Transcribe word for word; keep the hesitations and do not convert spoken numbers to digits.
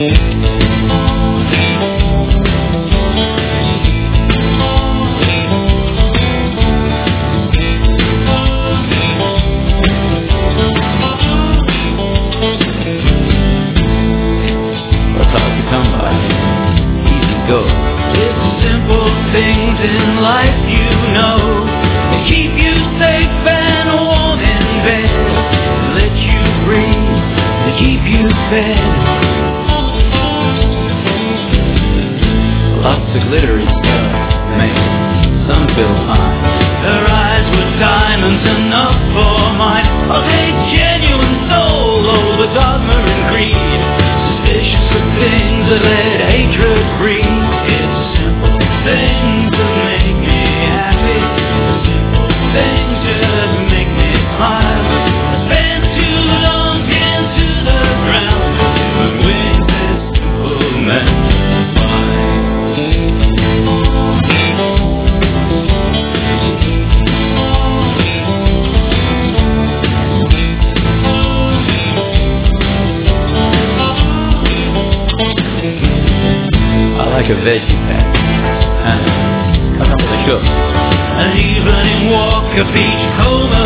In life, you know, they keep you safe and warm in bed, let you breathe, they keep you fed. Lots of glittery stuff, man, some feel fine. Her eyes were diamonds enough for mine. I'll take genuine soul over dogma and creed, suspicious of things that let hatred breed. It's simple things that make me happy, simple things just make me smile. I spent too long pinned to the ground, but with this simple man I like a veggie patty. Come on with a sugar. And even in Walker Beach, Coma